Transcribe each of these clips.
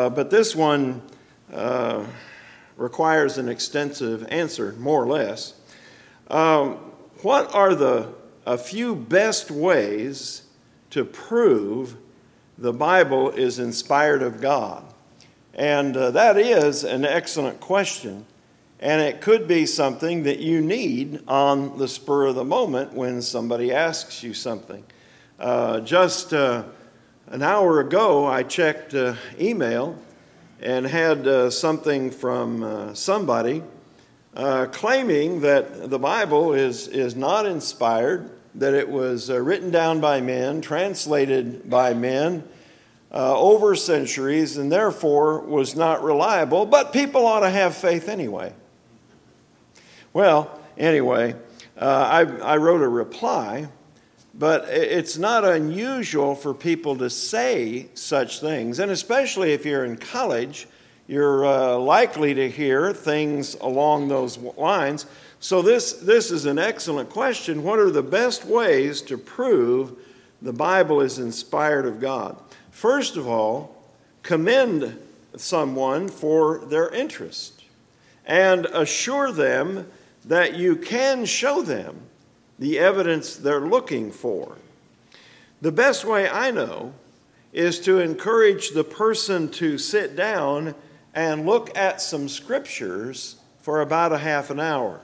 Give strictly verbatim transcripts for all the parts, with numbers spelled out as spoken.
Uh, but this one uh, requires an extensive answer, more or less. Um, what are the a few best ways to prove the Bible is inspired of God? And uh, that is an excellent question. And it could be something that you need on the spur of the moment when somebody asks you something. Uh, just uh, an hour ago, I checked uh, email and had uh, something from uh, somebody uh, claiming that the Bible is, is not inspired, that it was uh, written down by men, translated by men uh, over centuries, and therefore was not reliable, but people ought to have faith anyway. Well, anyway, uh, I, I wrote a reply, but it's not unusual for people to say such things, and especially if you're in college, you're uh, likely to hear things along those lines. So this, this is an excellent question. What are the best ways to prove the Bible is inspired of God? First of all, commend someone for their interest and assure them that you can show them the evidence they're looking for. The best way I know is to encourage the person to sit down and look at some scriptures for about a half an hour.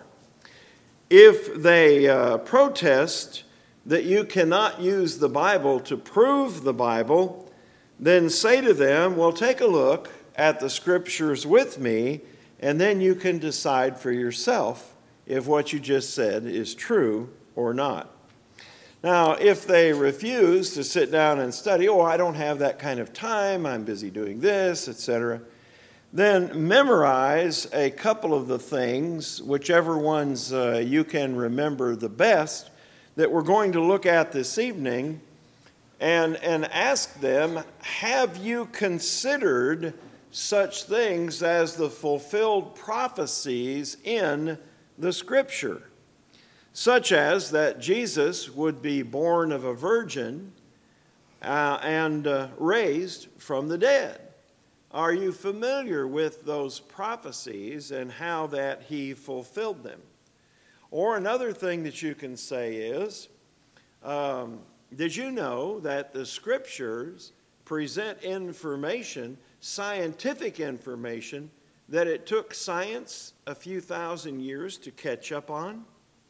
If they uh, protest that you cannot use the Bible to prove the Bible, then say to them, well, take a look at the scriptures with me, and then you can decide for yourself if what you just said is true or not. Now, if they refuse to sit down and study, oh, I don't have that kind of time, I'm busy doing this, et cetera, then memorize a couple of the things, whichever ones uh, you can remember the best, that we're going to look at this evening, and, and ask them, have you considered such things as the fulfilled prophecies in the Scripture, such as that Jesus would be born of a virgin uh, and uh, raised from the dead? Are you familiar with those prophecies and how that he fulfilled them? Or another thing that you can say is, um, did you know that the Scriptures present information, scientific information, that it took science a few thousand years to catch up on?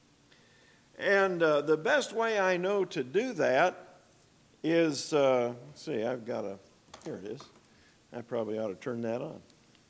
And uh, the best way I know to do that is, uh, let's see, I've got a, here it is. I probably ought to turn that on.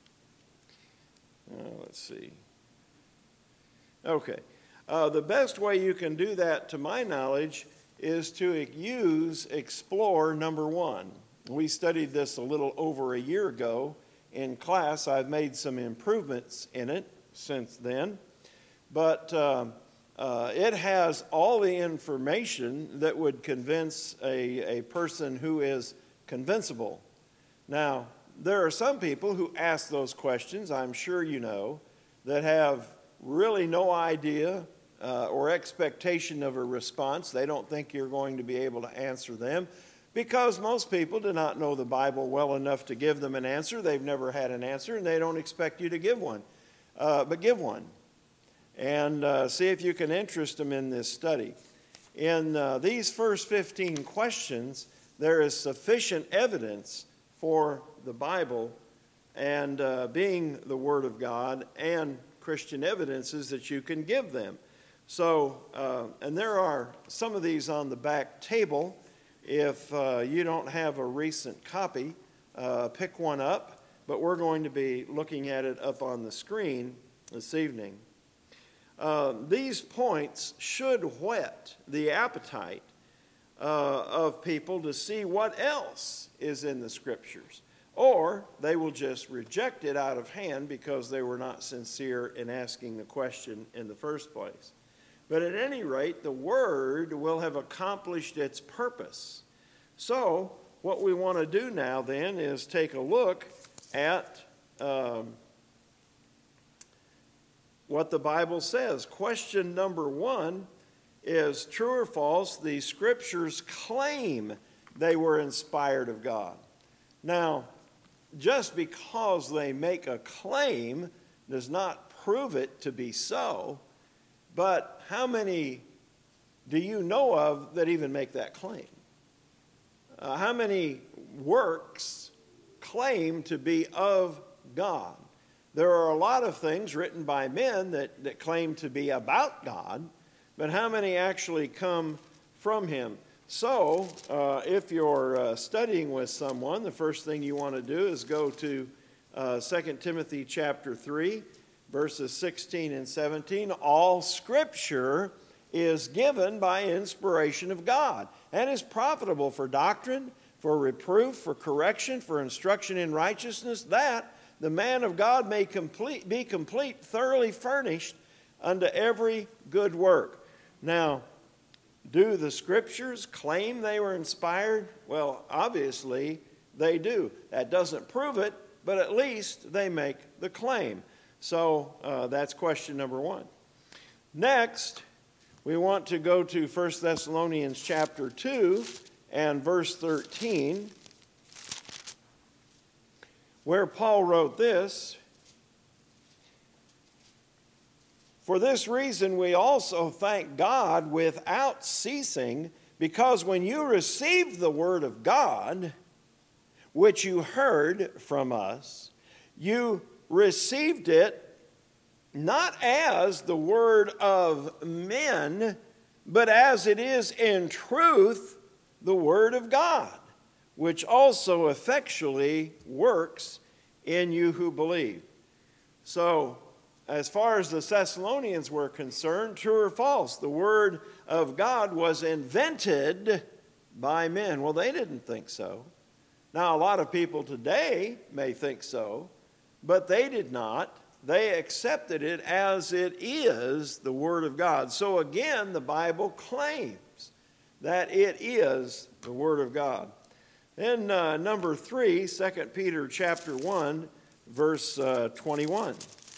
Uh, let's see. Okay. Uh, the best way you can do that, to my knowledge, is to use Explore number one. We studied this a little over a year ago in class. I've made some improvements in it since then. But uh, uh, it has all the information that would convince a, a person who is convincible. Now, there are some people who ask those questions, I'm sure you know, that have really no idea uh, or expectation of a response. They don't think you're going to be able to answer them because most people do not know the Bible well enough to give them an answer. They've never had an answer, and they don't expect you to give one. Uh, but give one, and uh, see if you can interest them in this study. In uh, these first fifteen questions, there is sufficient evidence for the Bible and uh, being the Word of God and Christian evidences that you can give them. So, uh, and there are some of these on the back table. If uh, you don't have a recent copy, uh, pick one up, but we're going to be looking at it up on the screen this evening. Uh, these points should whet the appetite uh, of people to see what else is in the Scriptures, or they will just reject it out of hand because they were not sincere in asking the question in the first place. But at any rate, the Word will have accomplished its purpose. So what we want to do now then is take a look at um, what the Bible says. Question number one is, true or false, the Scriptures claim they were inspired of God. Now, just because they make a claim does not prove it to be so. But how many do you know of that even make that claim? Uh, how many works claim to be of God? There are a lot of things written by men that, that claim to be about God, but how many actually come from him? So, uh, if you're uh, studying with someone, the first thing you want to do is go to uh, Second Timothy chapter three, verses sixteen and seventeen. All Scripture is given by inspiration of God and is profitable for doctrine, for reproof, for correction, for instruction in righteousness, that the man of God may complete, be complete, thoroughly furnished unto every good work. Now, do the Scriptures claim they were inspired? Well, obviously they do. That doesn't prove it, but at least they make the claim. So uh, that's question number one. Next, we want to go to First Thessalonians chapter two and verse thirteen, where Paul wrote this: "For this reason we also thank God without ceasing, because when you received the word of God, which you heard from us, you received it not as the word of men, but as it is in truth the word of God, which also effectually works in you who believe." So, as far as the Thessalonians were concerned, true or false, the word of God was invented by men. Well, they didn't think so. Now, a lot of people today may think so, but they did not. They accepted it as it is the Word of God. So again, the Bible claims that it is the Word of God. Then uh, number three, Second Peter chapter one, verse uh, twenty-one.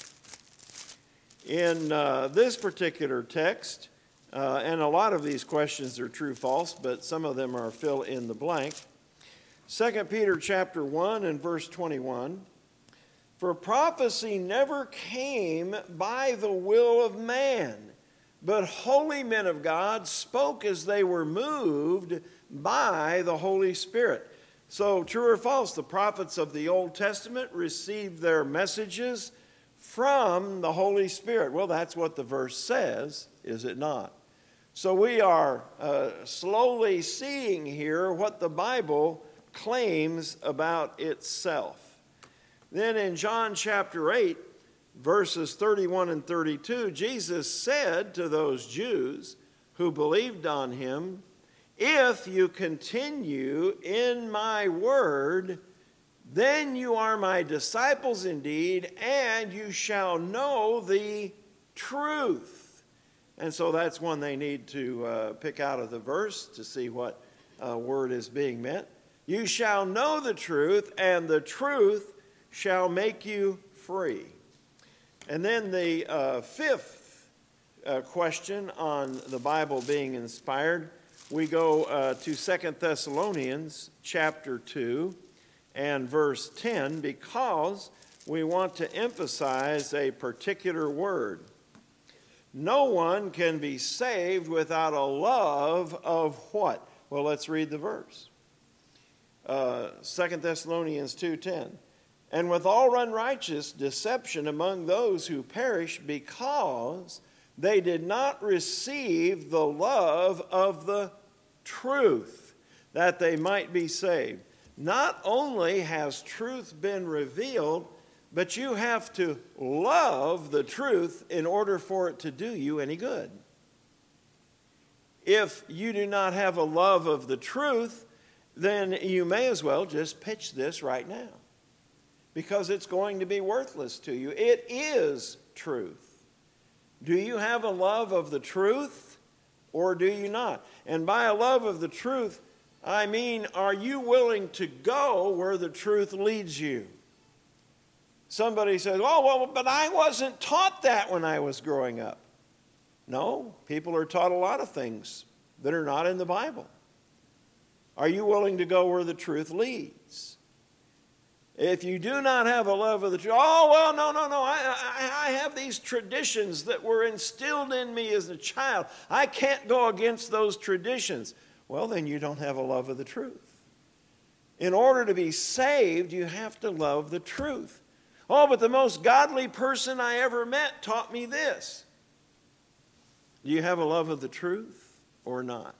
In uh, this particular text, uh, and a lot of these questions are true, false, but some of them are fill in the blank. Second Peter chapter one and verse twenty-one. "For prophecy never came by the will of man, but holy men of God spoke as they were moved by the Holy Spirit." So, true or false, the prophets of the Old Testament received their messages from the Holy Spirit. Well, that's what the verse says, is it not? So we are uh, slowly seeing here what the Bible claims about itself. Then in John chapter eight, verses thirty-one and thirty-two, Jesus said to those Jews who believed on him, "If you continue in my word, then you are my disciples indeed, and you shall know the truth." And so that's one they need to uh, pick out of the verse to see what uh, word is being meant. "You shall know the truth, and the truth shall make you free." And then the uh, fifth uh, question on the Bible being inspired, we go uh, to Second Thessalonians chapter two and verse ten, because we want to emphasize a particular word. No one can be saved without a love of what? Well, let's read the verse. Uh, Second Thessalonians two ten. "And with all unrighteous deception among those who perish, because they did not receive the love of the truth, that they might be saved." Not only has truth been revealed, but you have to love the truth in order for it to do you any good. If you do not have a love of the truth, then you may as well just pitch this right now, because it's going to be worthless to you. It is truth. Do you have a love of the truth, or do you not? And by a love of the truth, I mean, are you willing to go where the truth leads you? Somebody says, "Oh, well, but I wasn't taught that when I was growing up." No, people are taught a lot of things that are not in the Bible. Are you willing to go where the truth leads? If you do not have a love of the truth, oh, well, no, no, no, I, I, I have these traditions that were instilled in me as a child. I can't go against those traditions. Well, then you don't have a love of the truth. In order to be saved, you have to love the truth. Oh, but the most godly person I ever met taught me this. Do you have a love of the truth or not?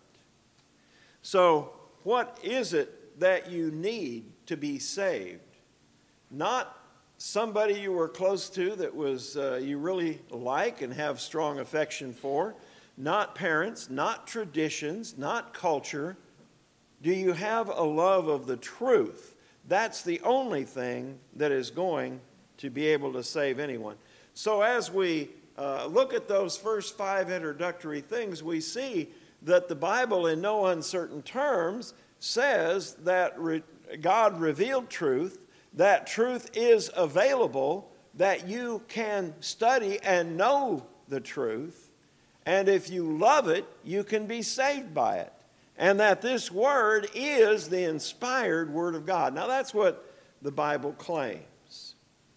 So, what is it that you need to be saved? Not somebody you were close to that was uh, you really like and have strong affection for. Not parents, not traditions, not culture. Do you have a love of the truth? That's the only thing that is going to be able to save anyone. So as we uh, look at those first five introductory things, we see that the Bible in no uncertain terms says that re- God revealed truth, that truth is available, that you can study and know the truth, and if you love it, you can be saved by it. And that this word is the inspired word of God. Now that's what the Bible claims.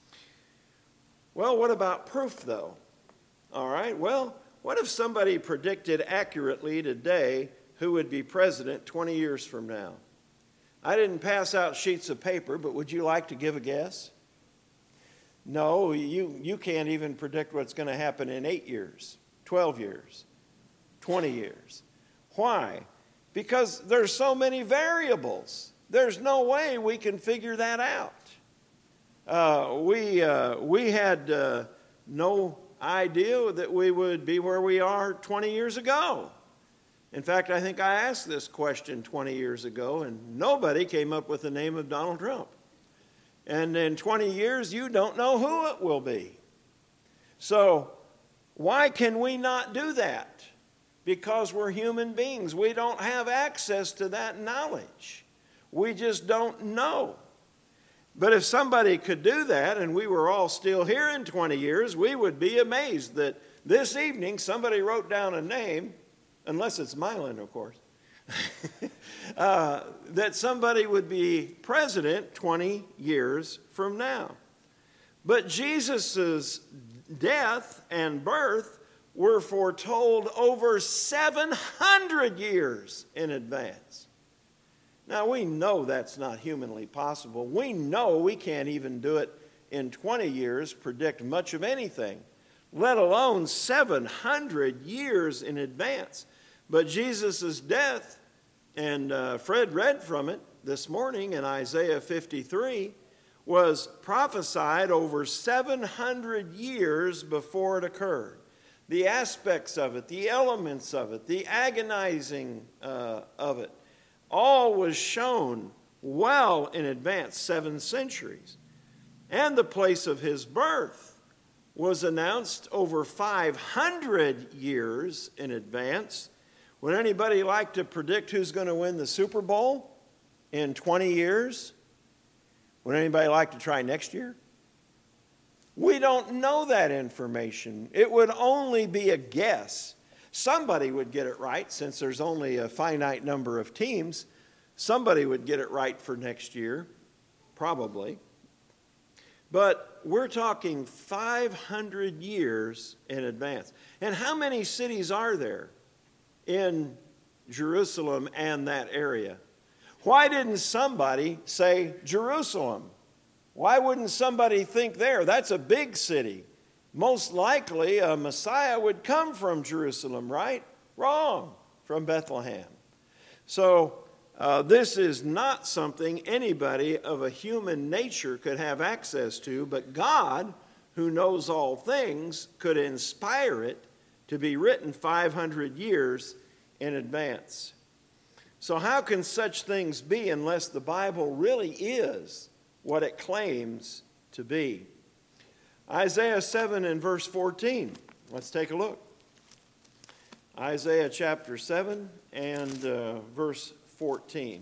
Well, what about proof though? All right, well, what if somebody predicted accurately today who would be president twenty years from now? I didn't pass out sheets of paper, but would you like to give a guess? No, you, you can't even predict what's going to happen in eight years, twelve years, twenty years. Why? Because there's so many variables. There's no way we can figure that out. Uh, we, uh, we had uh, no idea that we would be where we are twenty years ago. In fact, I think I asked this question twenty years ago, and nobody came up with the name of Donald Trump. And in twenty years, you don't know who it will be. So, why can we not do that? Because we're human beings. We don't have access to that knowledge. We just don't know. But if somebody could do that, and we were all still here in twenty years, we would be amazed that this evening somebody wrote down a name, unless it's Milan, of course, uh, that somebody would be president twenty years from now. But Jesus' death and birth were foretold over seven hundred years in advance. Now, we know that's not humanly possible. We know we can't even do it in twenty years, predict much of anything, let alone seven hundred years in advance. But Jesus' death, and uh, Fred read from it this morning in Isaiah fifty-three, was prophesied over seven hundred years before it occurred. The aspects of it, the elements of it, the agonizing uh, of it, all was shown well in advance, seven centuries. And the place of his birth was announced over five hundred years in advance. Would anybody like to predict who's going to win the Super Bowl in twenty years? Would anybody like to try next year? We don't know that information. It would only be a guess. Somebody would get it right, since there's only a finite number of teams. Somebody would get it right for next year, probably. But we're talking five hundred years in advance. And how many cities are there in Jerusalem and that area? Why didn't somebody say Jerusalem? Why wouldn't somebody think there? That's a big city. Most likely a Messiah would come from Jerusalem, right? Wrong, from Bethlehem. So uh, this is not something anybody of a human nature could have access to, but God, who knows all things, could inspire it to be written five hundred years in advance. So how can such things be unless the Bible really is what it claims to be? Isaiah seven and verse fourteen. Let's take a look. Isaiah chapter seven and uh, verse fourteen.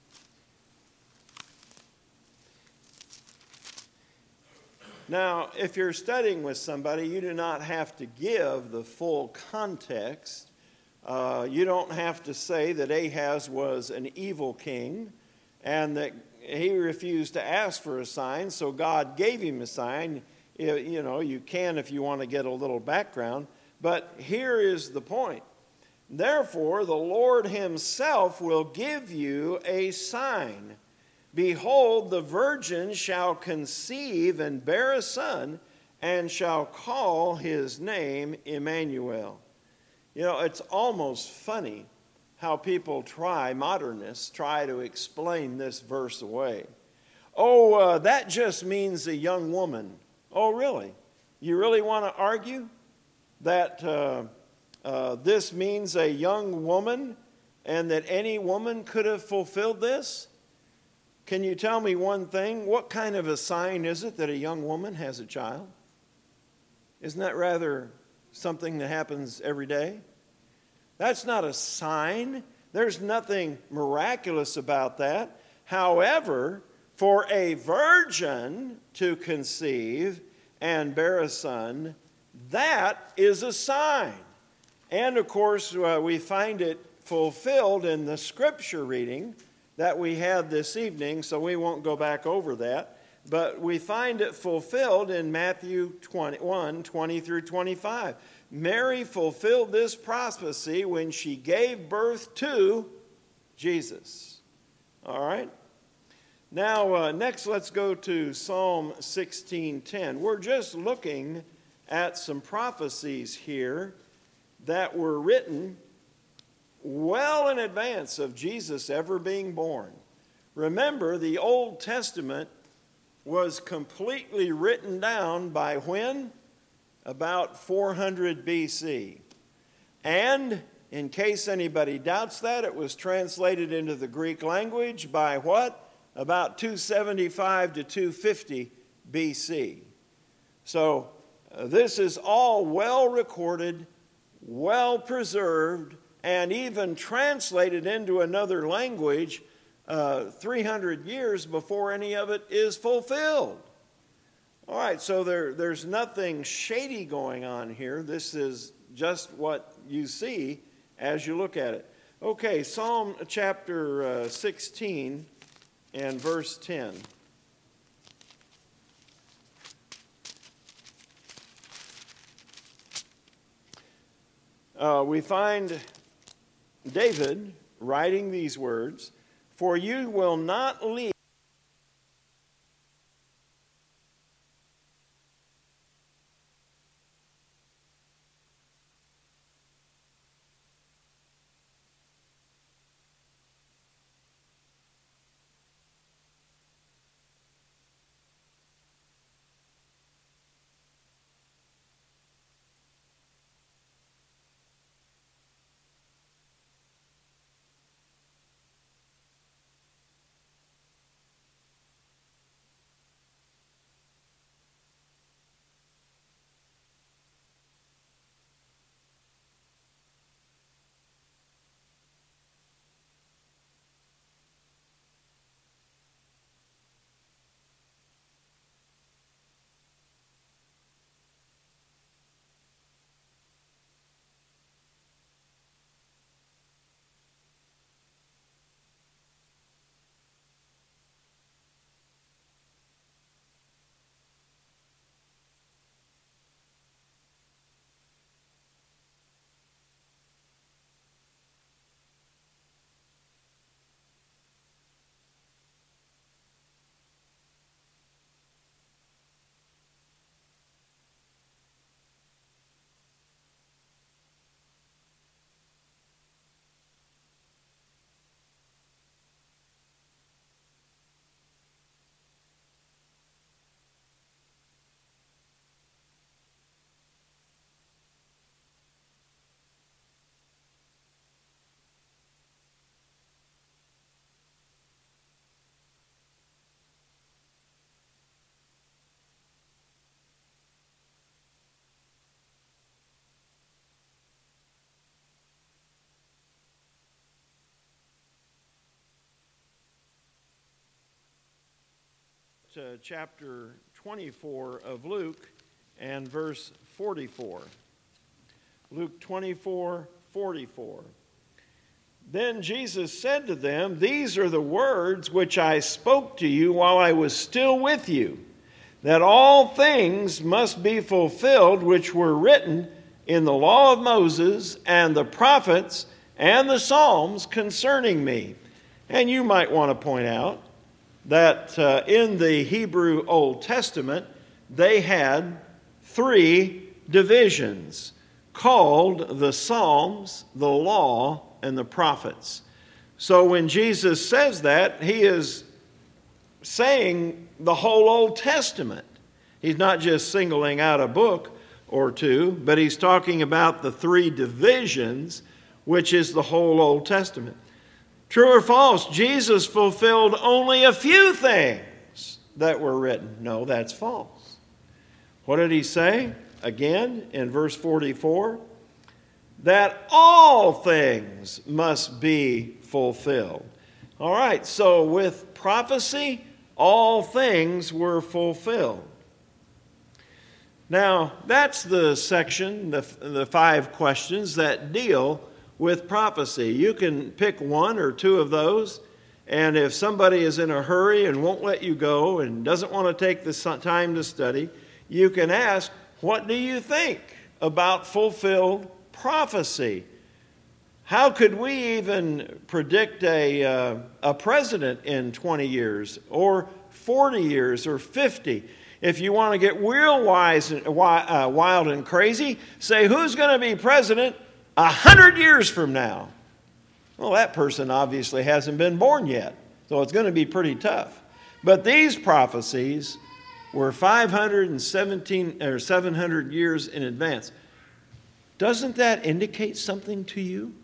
Now, if you're studying with somebody, you do not have to give the full context. Uh, you don't have to say that Ahaz was an evil king and that he refused to ask for a sign, so God gave him a sign. You know, you can if you want to get a little background. But here is the point. Therefore, the Lord himself will give you a sign. Behold, the virgin shall conceive and bear a son, and shall call his name Emmanuel. You know, it's almost funny how people try, modernists, try to explain this verse away. Oh, uh, that just means a young woman. Oh, really? You really want to argue that uh, uh, this means a young woman and that any woman could have fulfilled this? Can you tell me one thing? What kind of a sign is it that a young woman has a child? Isn't that rather something that happens every day? That's not a sign. There's nothing miraculous about that. However, for a virgin to conceive and bear a son, that is a sign. And of course, uh, we find it fulfilled in the scripture reading that we had this evening, so we won't go back over that. But we find it fulfilled in Matthew twenty-one, twenty through twenty-five. Mary fulfilled this prophecy when she gave birth to Jesus. All right? Now, uh, next let's go to Psalm sixteen ten. We're just looking at some prophecies here that were written well in advance of Jesus ever being born. Remember, the Old Testament was completely written down by when? About four hundred B C. And in case anybody doubts that, it was translated into the Greek language by what? About two seventy-five to two fifty B C. So uh, this is all well recorded, well preserved, and even translated into another language uh, three hundred years before any of it is fulfilled. All right, so there, there's nothing shady going on here. This is just what you see as you look at it. Okay, Psalm chapter uh, sixteen and verse ten. Uh, we find David writing these words, "For you will not leave to chapter twenty-four of Luke and verse forty-four. Luke twenty-four, forty-four. Then Jesus said to them, "These are the words which I spoke to you while I was still with you, that all things must be fulfilled which were written in the law of Moses and the prophets and the Psalms concerning me." And you might want to point out that uh, in the Hebrew Old Testament, they had three divisions called the Psalms, the Law, and the Prophets. So when Jesus says that, he is saying the whole Old Testament. He's not just singling out a book or two, but he's talking about the three divisions, which is the whole Old Testament. True or false? Jesus fulfilled only a few things that were written. No, that's false. What did he say? Again, in verse forty-four, that all things must be fulfilled. All right, so with prophecy, all things were fulfilled. Now, that's the section, the, the five questions that deal with prophecy. You can pick one or two of those, and if somebody is in a hurry and won't let you go and doesn't want to take the time to study, you can ask, what do you think about fulfilled prophecy? How could we even predict a, uh, a president in twenty years or forty years or fifty? If you want to get real wise and, uh, wild and crazy, say, who's going to be president a hundred years from now? Well, that person obviously hasn't been born yet, so it's going to be pretty tough. But these prophecies were five hundred seventeen or seven hundred years in advance. Doesn't that indicate something to you?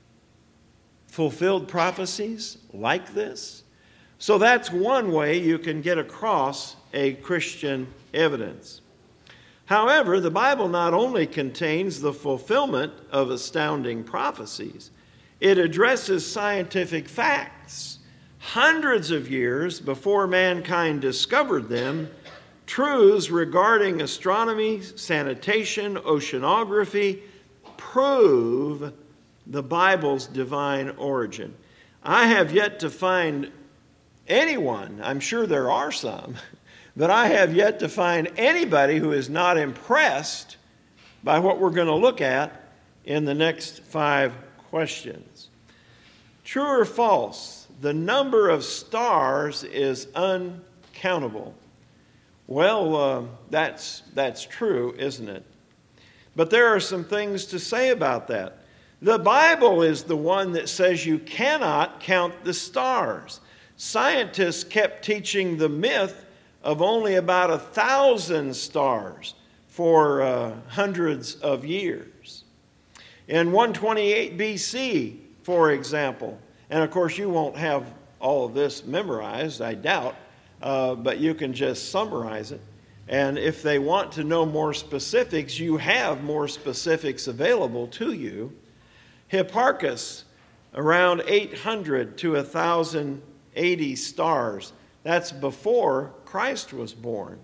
Fulfilled prophecies like this? So that's one way you can get across a Christian evidence. However, the Bible not only contains the fulfillment of astounding prophecies, it addresses scientific facts. Hundreds of years before mankind discovered them, truths regarding astronomy, sanitation, oceanography prove the Bible's divine origin. I have yet to find anyone, I'm sure there are some, but I have yet to find anybody who is not impressed by what we're going to look at in the next five questions. True or false? The number of stars is uncountable. Well, uh, that's, that's true, isn't it? But there are some things to say about that. The Bible is the one that says you cannot count the stars. Scientists kept teaching the myth of only about a thousand stars for uh, hundreds of years. In one twenty-eight B C, for example, and of course you won't have all of this memorized, I doubt, uh, but you can just summarize it. And if they want to know more specifics, you have more specifics available to you. Hipparchus, around eight hundred to one thousand eighty stars. That's before Christ was born.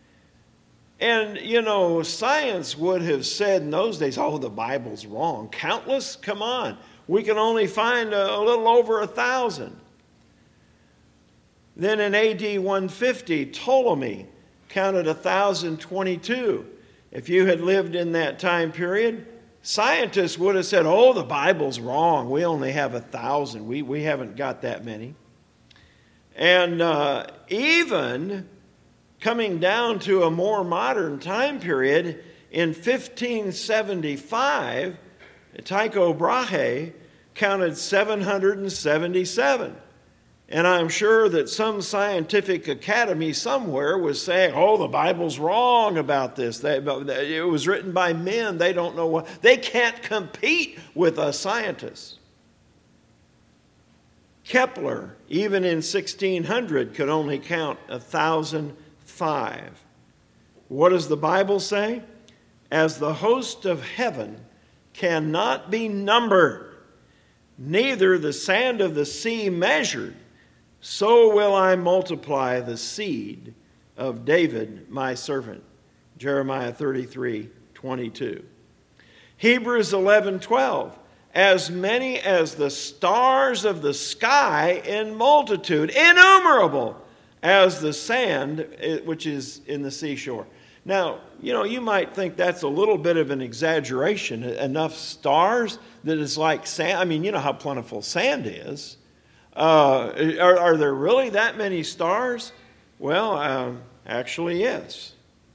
And, you know, science would have said in those days, oh, the Bible's wrong. Countless? Come on. We can only find a, a little over a thousand. Then in A D one fifty, Ptolemy counted one thousand twenty-two. If you had lived in that time period, scientists would have said, oh, the Bible's wrong. We only have a thousand. We, we haven't got that many. And uh, even coming down to a more modern time period, in fifteen seventy-five, Tycho Brahe counted seven hundred seventy-seven. And I'm sure that some scientific academy somewhere was saying, oh, the Bible's wrong about this. They, it was written by men. They don't know what. They can't compete with us scientists. Kepler, even in sixteen hundred, could only count one thousand five. What does the Bible say? As the host of heaven cannot be numbered, neither the sand of the sea measured, so will I multiply the seed of David, my servant. Jeremiah thirty-three twenty-two. Hebrews eleven twelve. as many as the stars of the sky in multitude, innumerable as the sand which is in the seashore. Now, you know, you might think that's a little bit of an exaggeration. Enough stars that it's like sand. I mean, you know how plentiful sand is. Uh, are, are there really that many stars? Well, uh, actually, yes.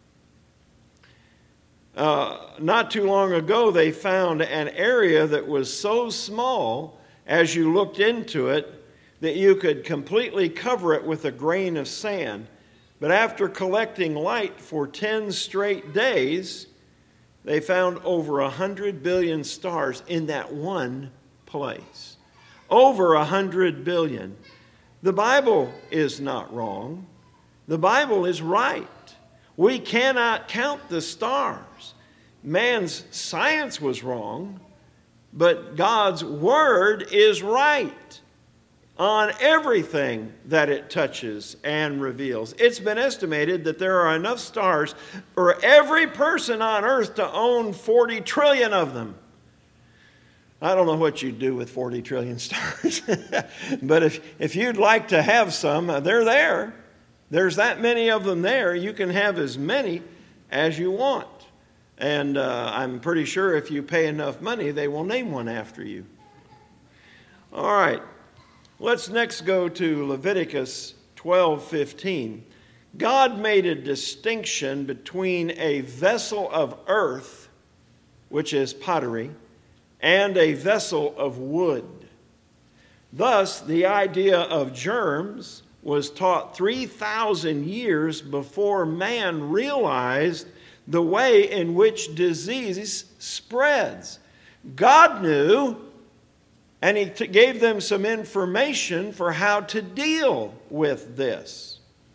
Uh, not too long ago, they found an area that was so small as you looked into it that you could completely cover it with a grain of sand. But after collecting light for ten straight days, they found over a hundred billion stars in that one place. Over a hundred billion. The Bible is not wrong. The Bible is right. We cannot count the stars. Man's science was wrong, but God's Word is right on everything that it touches and reveals. It's been estimated that there are enough stars for every person on earth to own forty trillion of them. I don't know what you'd do with forty trillion stars, but if, if you'd like to have some, they're there. There's that many of them there. You can have as many as you want. And uh, I'm pretty sure if you pay enough money, they will name one after you. All right. Let's next go to Leviticus twelve fifteen. God made a distinction between a vessel of earth, which is pottery, and a vessel of wood. Thus, the idea of germs was taught three thousand years before man realized the way in which disease spreads. God knew, and he t- gave them some information for how to deal with this.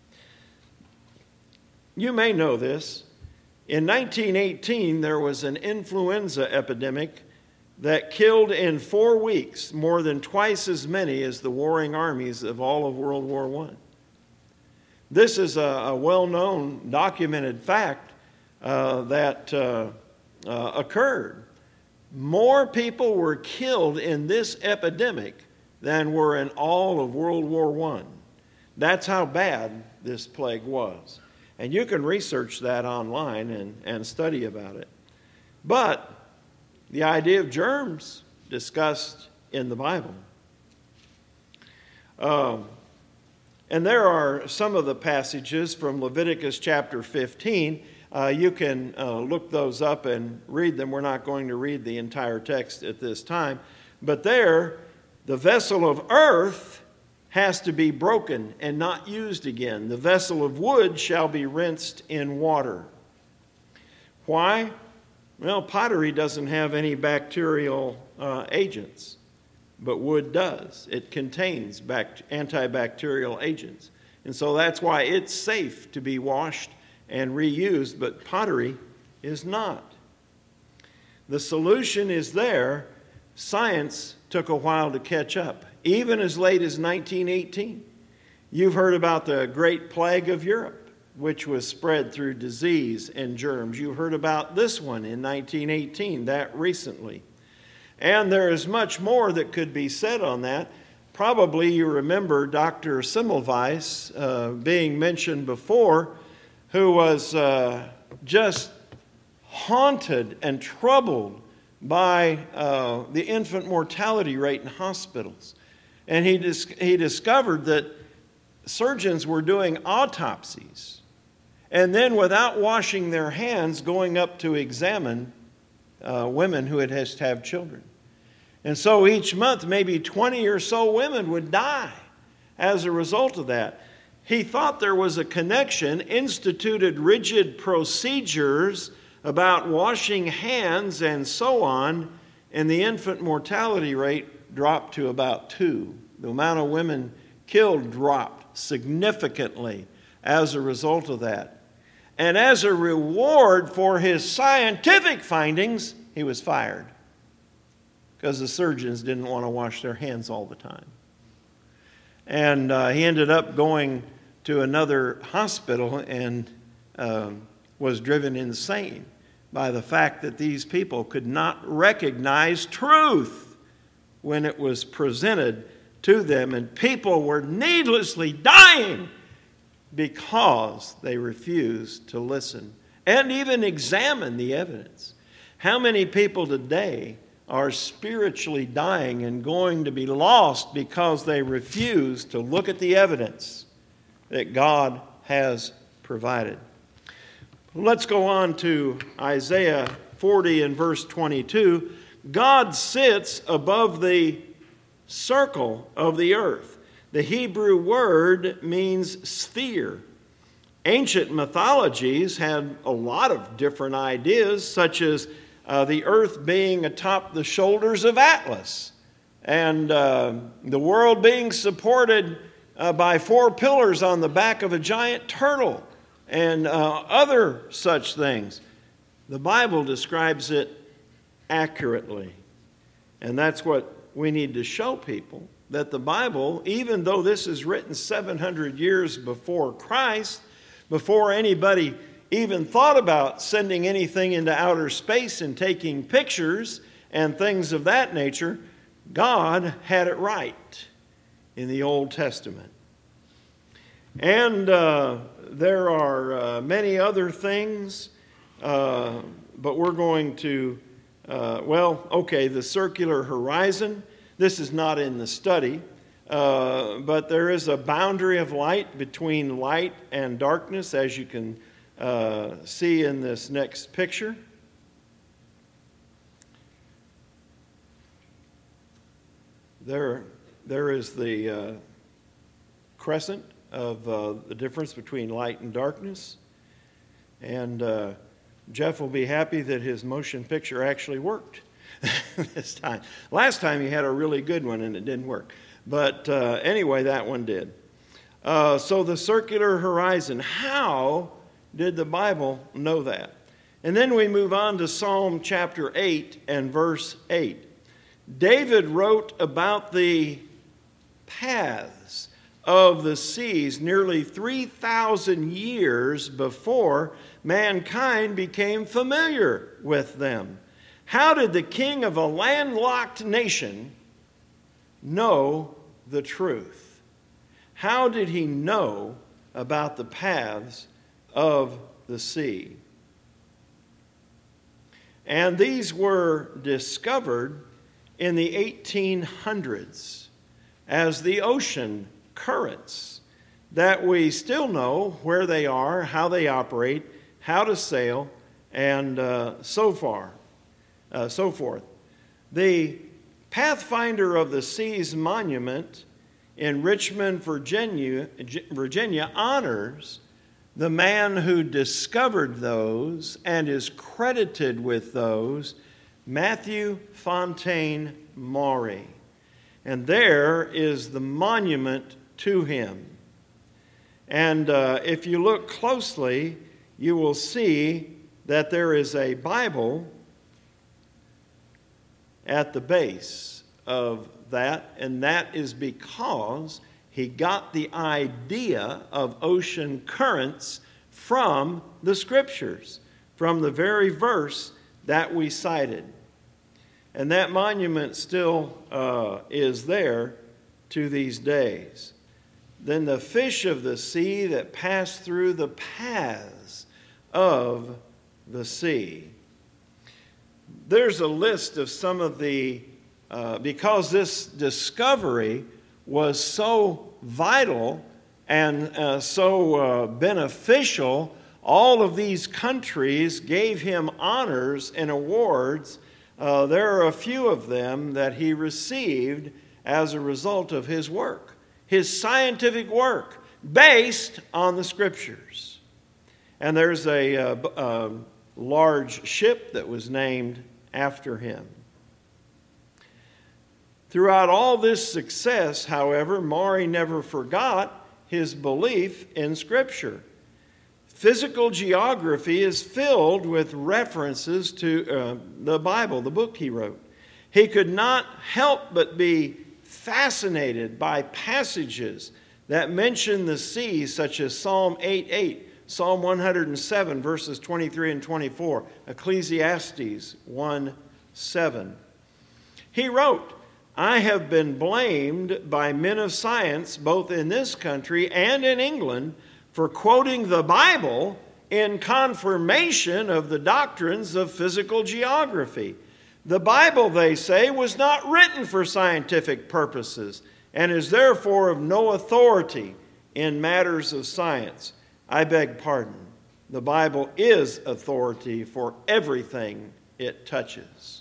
You may know this. In nineteen eighteen, there was an influenza epidemic that killed in four weeks more than twice as many as the warring armies of all of World War One. This is a, a well-known, documented fact uh, that uh, uh, occurred. More people were killed in this epidemic than were in all of World War One. That's how bad this plague was. And you can research that online and, and study about it. But the idea of germs discussed in the Bible. Um, and there are some of the passages from Leviticus chapter fifteen. Uh, you can uh, look those up and read them. We're not going to read the entire text at this time. But there, the vessel of earth has to be broken and not used again. The vessel of wood shall be rinsed in water. Why? Well, pottery doesn't have any bacterial uh, agents, but wood does. It contains bact- antibacterial agents. And so that's why it's safe to be washed and reused, but pottery is not. The solution is there. Science took a while to catch up, even as late as nineteen eighteen. You've heard about the Great Plague of Europe, which was spread through disease and germs. You heard about this one in nineteen eighteen, that recently. And there is much more that could be said on that. Probably you remember Doctor Semmelweis uh, being mentioned before, who was uh, just haunted and troubled by uh, the infant mortality rate in hospitals. And he, dis- he discovered that surgeons were doing autopsies and then, without washing their hands, going up to examine uh, women who had had to have children. And so each month, maybe twenty or so women would die as a result of that. He thought there was a connection, instituted rigid procedures about washing hands and so on, and the infant mortality rate dropped to about two. The amount of women killed dropped significantly as a result of that. And as a reward for his scientific findings, he was fired because the surgeons didn't want to wash their hands all the time. And uh, he ended up going to another hospital and uh, was driven insane by the fact that these people could not recognize truth when it was presented to them, and people were needlessly dying because they refused to listen and even examine the evidence. How many people today are spiritually dying and going to be lost because they refuse to look at the evidence that God has provided? Let's go on to Isaiah forty and verse twenty-two. God sits above the circle of the earth. The Hebrew word means sphere. Ancient mythologies had a lot of different ideas, such as uh, the earth being atop the shoulders of Atlas, and uh, the world being supported uh, by four pillars on the back of a giant turtle, and uh, other such things. The Bible describes it accurately. And that's what we need to show people, that the Bible, even though this is written seven hundred years before Christ, before anybody even thought about sending anything into outer space and taking pictures and things of that nature, God had it right in the Old Testament. And uh, there are uh, many other things, uh, but we're going to, uh, well, okay, the circular horizon. This is not in the study, uh, but there is a boundary of light between light and darkness, as you can uh, see in this next picture. There, there is the uh, crescent of uh, the difference between light and darkness. And uh, Jeff will be happy that his motion picture actually worked this time. Last time he had a really good one and it didn't work. But uh, anyway, that one did. Uh, so the circular horizon, how did the Bible know that? And then we move on to Psalm chapter eight and verse eight. David wrote about the paths of the seas nearly three thousand years before mankind became familiar with them. How did the king of a landlocked nation know the truth? How did he know about the paths of the sea? And these were discovered in the eighteen hundreds as the ocean currents that we still know where they are, how they operate, how to sail, and uh, so far, uh, so forth. The Pathfinder of the Seas monument in Richmond, Virginia, Virginia honors the man who discovered those and is credited with those, Matthew Fontaine Maury. And there is the monument to him. And uh, if you look closely, you will see that there is a Bible at the base of that, and that is because he got the idea of ocean currents from the Scriptures, from the very verse that we cited. And that monument still uh, is there to these days. Then the fish of the sea that pass through the paths of the sea. There's a list of some of the, uh, because this discovery was so vital and uh, so uh, beneficial, all of these countries gave him honors and awards. Uh, there are a few of them that he received as a result of his work, his scientific work based on the Scriptures. And there's a, uh, a large ship that was named after him. Throughout all this success, however, Maury never forgot his belief in Scripture. Physical geography is filled with references to uh, the Bible, the book he wrote. He could not help but be fascinated by passages that mention the sea, such as Psalm eight eight, Psalm one hundred seven, verses twenty-three and twenty-four, Ecclesiastes one seven. He wrote, I have been blamed by men of science, both in this country and in England, for quoting the Bible in confirmation of the doctrines of physical geography. The Bible, they say, was not written for scientific purposes and is therefore of no authority in matters of science. I beg pardon. The Bible is authority for everything it touches.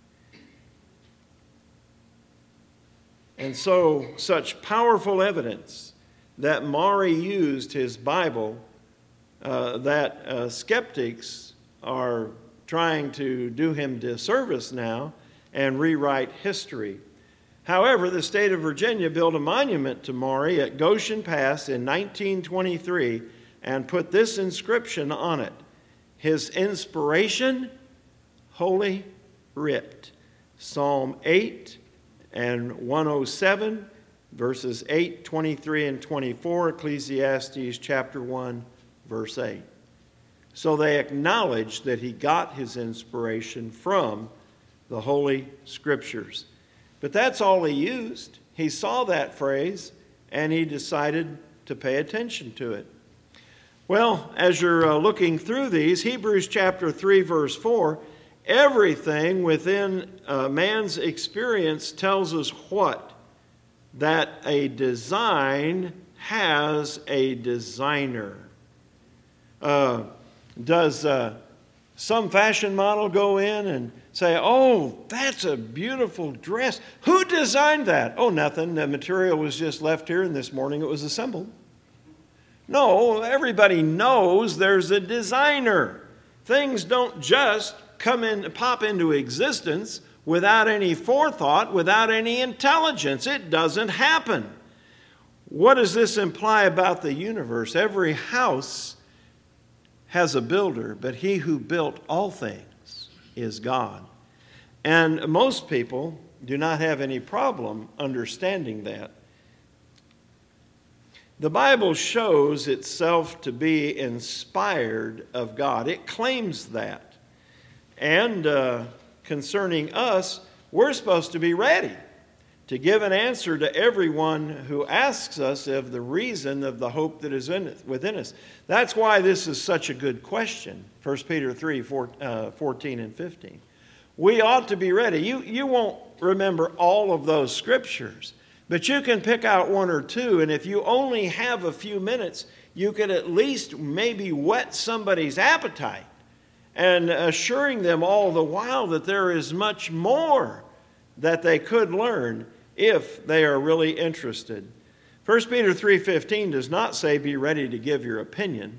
And so, such powerful evidence that Maury used his Bible uh, that uh, skeptics are trying to do him disservice now and rewrite history. However, the state of Virginia built a monument to Maury at Goshen Pass in nineteen twenty-three and put this inscription on it: his inspiration, Holy Writ. Psalm eight and one oh seven, verses eight, twenty-three, and twenty-four, Ecclesiastes chapter one, verse eight. So they acknowledge that he got his inspiration from the Holy Scriptures. But that's all he used. He saw that phrase, and he decided to pay attention to it. Well, as you're uh, looking through these, Hebrews chapter three, verse four, everything within uh, man's experience tells us what? That a design has a designer. Uh, does uh, some fashion model go in and say, oh, that's a beautiful dress? Who designed that? Oh, nothing. The material was just left here, and this morning it was assembled. No, everybody knows there's a designer. Things don't just come in, pop into existence without any forethought, without any intelligence. It doesn't happen. What does this imply about the universe? Every house has a builder, but he who built all things is God. And most people do not have any problem understanding that. The Bible shows itself to be inspired of God. It claims that. And uh, concerning us, we're supposed to be ready to give an answer to everyone who asks us of the reason of the hope that is in, within us. That's why this is such a good question, First Peter three, fourteen and fifteen. We ought to be ready. You, you won't remember all of those scriptures, but you can pick out one or two, and if you only have a few minutes, you could at least maybe whet somebody's appetite and assuring them all the while that there is much more that they could learn if they are really interested. First Peter three fifteen does not say be ready to give your opinion.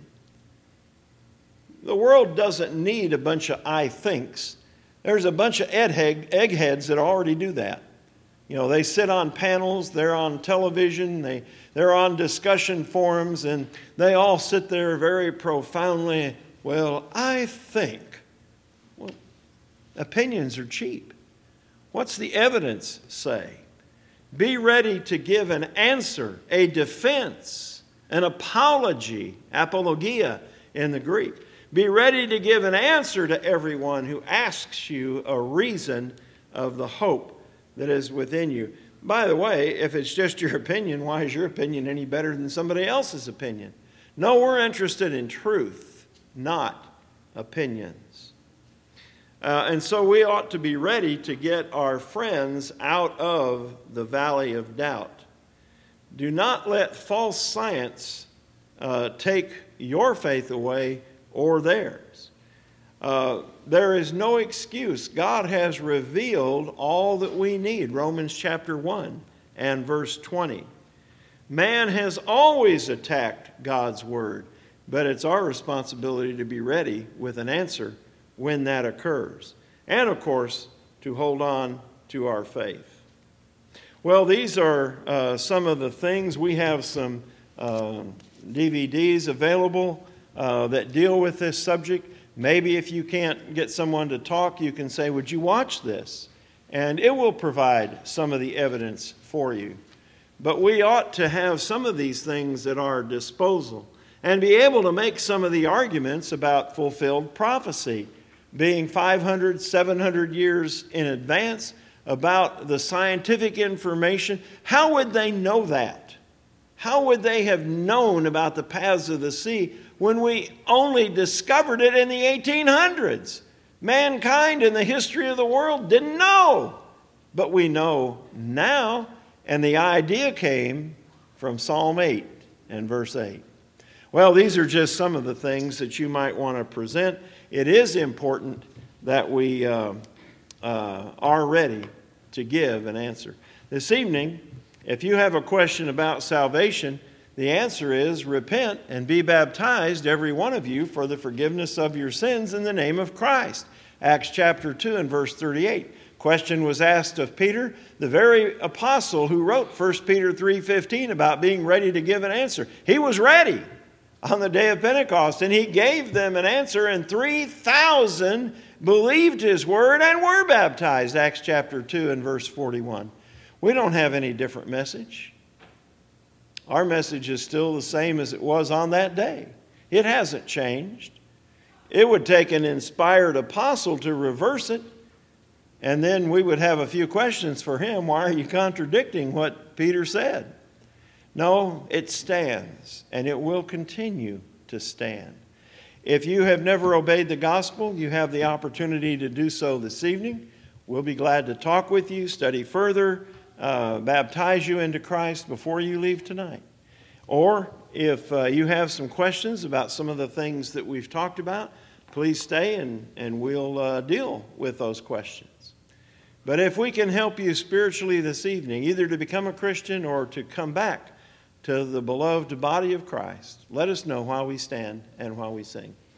The world doesn't need a bunch of I thinks. There's a bunch of eggheads that already do that. You know, they sit on panels, they're on television, they, they're on discussion forums, and they all sit there very profoundly, well, I think. Well, opinions are cheap. What's the evidence say? Be ready to give an answer, a defense, an apology, apologia in the Greek. Be ready to give an answer to everyone who asks you a reason of the hope that is within you. By the way, if it's just your opinion, why is your opinion any better than somebody else's opinion? No, we're interested in truth, not opinions. Uh, and so we ought to be ready to get our friends out of the valley of doubt. Do not let false science uh, take your faith away or theirs. Uh, there is no excuse. God has revealed all that we need. Romans chapter one and verse twenty. Man has always attacked God's word, but it's our responsibility to be ready with an answer when that occurs. And, of course, to hold on to our faith. Well, these are uh, some of the things. We have some uh, D V Ds available uh, that deal with this subject. Maybe if you can't get someone to talk, you can say, would you watch this? And it will provide some of the evidence for you. But we ought to have some of these things at our disposal and be able to make some of the arguments about fulfilled prophecy being five hundred, seven hundred years in advance. about the scientific information, how would they know that? How would they have known about the paths of the sea when we only discovered it in the eighteen hundreds? Mankind in the history of the world didn't know. But we know now, and the idea came from Psalm eight and verse eight. Well, these are just some of the things that you might want to present. It is important that we uh, uh, are ready to give an answer. This evening, if you have a question about salvation, the answer is repent and be baptized, every one of you, for the forgiveness of your sins in the name of Christ. Acts chapter two and verse thirty-eight. Question was asked of Peter, the very apostle who wrote First Peter three fifteen about being ready to give an answer. He was ready on the day of Pentecost, and he gave them an answer, and three thousand believed his word and were baptized. Acts chapter two and verse forty-one. We don't have any different message. Our message is still the same as it was on that day. It hasn't changed. It would take an inspired apostle to reverse it, and then we would have a few questions for him. Why are you contradicting what Peter said? No, it stands, and it will continue to stand. If you have never obeyed the gospel, you have the opportunity to do so this evening. We'll be glad to talk with you, study further, uh, baptize you into Christ before you leave tonight. Or if uh, you have some questions about some of the things that we've talked about, please stay and, and we'll uh, deal with those questions. But if we can help you spiritually this evening, either to become a Christian or to come back to the beloved body of Christ, let us know while we stand and while we sing.